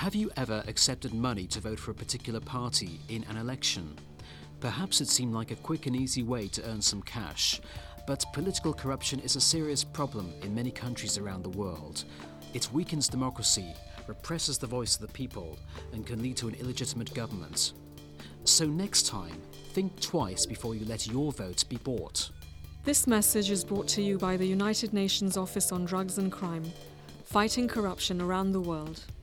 Have you ever accepted money to vote for a particular party in an election? Perhaps it seemed like a quick and easy way to earn some cash, but political corruption is a serious problem in many countries around the world. It weakens democracy, represses the voice of the people, and can lead to an illegitimate government. So next time, think twice before you let your vote be bought. This message is brought to you by the United Nations Office on Drugs and Crime, fighting corruption around the world.